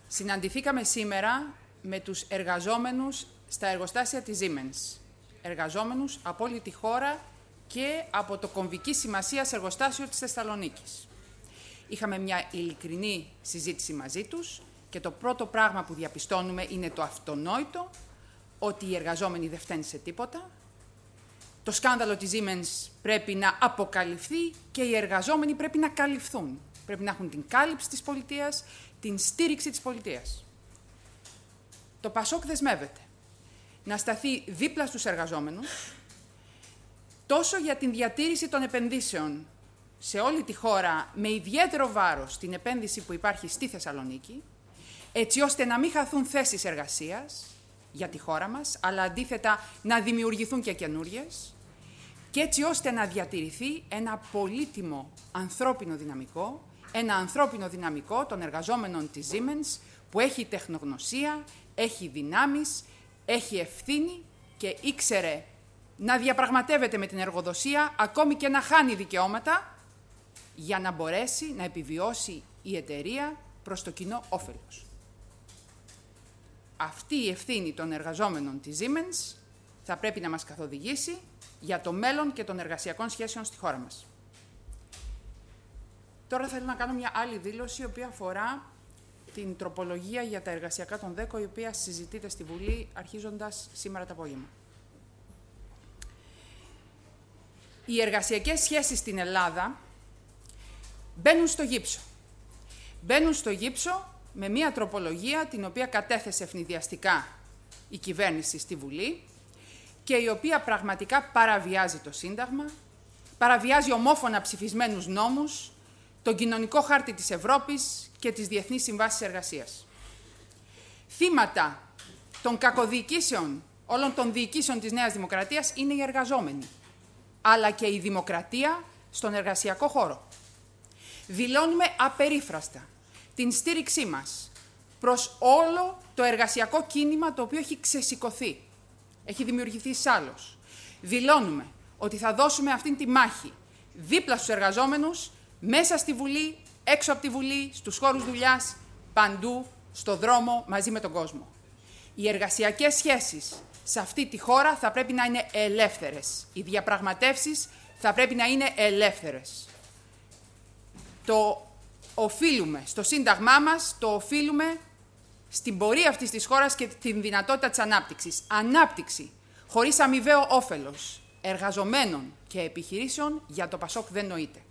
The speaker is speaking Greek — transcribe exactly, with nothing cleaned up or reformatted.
Συναντηθήκαμε σήμερα με τους εργαζόμενους στα εργοστάσια της Siemens. Εργαζόμενους από όλη τη χώρα και από το κομβική σημασίας εργοστάσιο της Θεσσαλονίκης. Είχαμε μια ειλικρινή συζήτηση μαζί τους και το πρώτο πράγμα που διαπιστώνουμε είναι το αυτονόητο, ότι οι εργαζόμενοι δεν φταίνουν σε τίποτα. Το σκάνδαλο της Siemens πρέπει να αποκαλυφθεί και οι εργαζόμενοι πρέπει να καλυφθούν. Πρέπει να έχουν την κάλυψη της πολιτείας, την στήριξη της πολιτείας. Το Πασόκ δεσμεύεται να σταθεί δίπλα στους εργαζόμενους, τόσο για την διατήρηση των επενδύσεων σε όλη τη χώρα, με ιδιαίτερο βάρος την επένδυση που υπάρχει στη Θεσσαλονίκη, έτσι ώστε να μην χαθούν θέσεις εργασίας για τη χώρα μας, αλλά αντίθετα να δημιουργηθούν και καινούριες, και έτσι ώστε να διατηρηθεί ένα πολύτιμο ανθρώπινο δυναμικό, ένα ανθρώπινο δυναμικό των εργαζόμενων της Siemens, που έχει τεχνογνωσία, έχει δυνάμεις, έχει ευθύνη και ήξερε να διαπραγματεύεται με την εργοδοσία, ακόμη και να χάνει δικαιώματα, για να μπορέσει να επιβιώσει η εταιρεία προς το κοινό όφελος. Αυτή η ευθύνη των εργαζόμενων της Siemens θα πρέπει να μας καθοδηγήσει για το μέλλον και των εργασιακών σχέσεων στη χώρα μας. Τώρα θέλω να κάνω μια άλλη δήλωση, η οποία αφορά την τροπολογία για τα εργασιακά των ΔΕΚΟ, η οποία συζητείται στη Βουλή αρχίζοντας σήμερα το απόγευμα. Οι εργασιακές σχέσεις στην Ελλάδα μπαίνουν στο γύψο. Μπαίνουν στο γύψο με μια τροπολογία την οποία κατέθεσε ευνηδιαστικά η κυβέρνηση στη Βουλή και η οποία πραγματικά παραβιάζει το Σύνταγμα, παραβιάζει ομόφωνα ψηφισμένους νόμους, τον κοινωνικό χάρτη της Ευρώπης και τις διεθνείς συμβάσεις εργασίας. Θύματα των κακοδιοικήσεων, όλων των διοικήσεων της Νέας Δημοκρατίας είναι οι εργαζόμενοι, αλλά και η δημοκρατία στον εργασιακό χώρο. Δηλώνουμε απερίφραστα την στήριξή μας προς όλο το εργασιακό κίνημα, το οποίο έχει ξεσηκωθεί, έχει δημιουργηθεί σάλος. Δηλώνουμε ότι θα δώσουμε αυτήν τη μάχη δίπλα στους εργαζόμενους, μέσα στη Βουλή, έξω από τη Βουλή, στους χώρους δουλειάς, παντού, στο δρόμο, μαζί με τον κόσμο. Οι εργασιακές σχέσεις σε αυτή τη χώρα θα πρέπει να είναι ελεύθερες. Οι διαπραγματεύσεις θα πρέπει να είναι ελεύθερες. Το οφείλουμε στο Σύνταγμά μας, το οφείλουμε στην πορεία αυτής της χώρας και την δυνατότητα της ανάπτυξης. Ανάπτυξη χωρίς αμοιβαίο όφελος εργαζομένων και επιχειρήσεων για το Πασόκ δεν νοείται.